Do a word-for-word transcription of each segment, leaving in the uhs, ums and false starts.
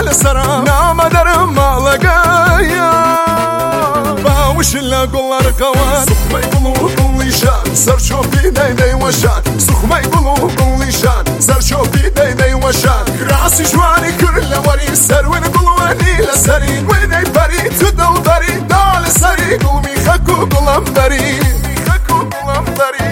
لسرا نام درم مالقايا باوش لا قلر قوان سخ ما يقولوا قولي شان سر شوفي داي داي وشان سخ ما يقولوا قولي شان سر شوفي داي داي وشان راسي جواني كل وري سر وين قلواني لسري وين بري تدل بري دال سري قلمي خكو قلم بري خكو قلم بري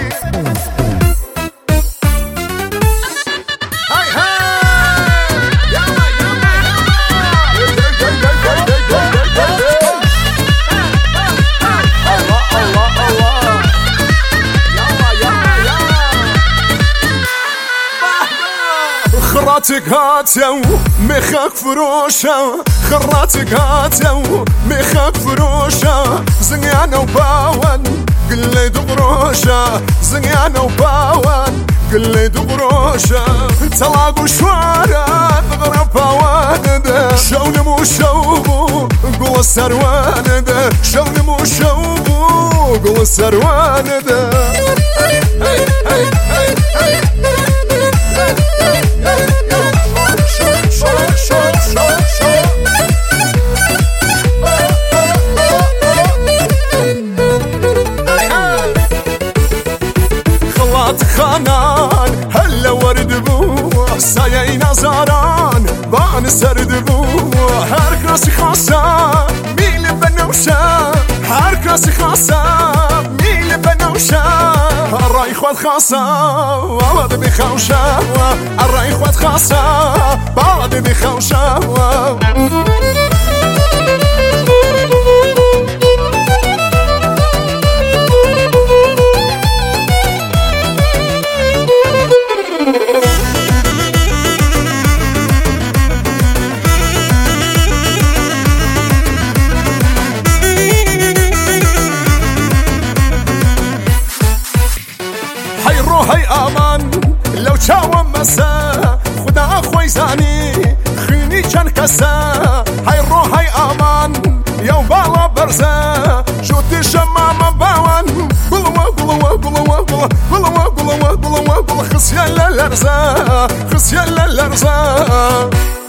خراتك هاتيو مخاك فروشة خراتك هاتيو مخاك فروشة زنيانة وباون قلي دقروشة زنيانة وباون قلي دقروشة تلاقوا شوارع تغرب باوان ده شون مو شوبو قول السروان ده شون مو شوبو قول السروان ده هي هي هي هي خلات خانان هلا ورد بو سایه نزاران بان سرد بو هر کسی خاصا میل بنوشه هر کسی خاصا میل بنوشه الرأي خواد خاصة والله بخوشة الرأي خواد خاصة والله بخوشة هاي امان لو چاوم مسا خدا خوی زانی خینی چند کسا هاي رو هاي امان یو بالا برزا جوتی شمام باوان قلوا قلوا قلوا قلوا قلوا قلوا قلوا قلوا خسيان للرزا خسيان للرزا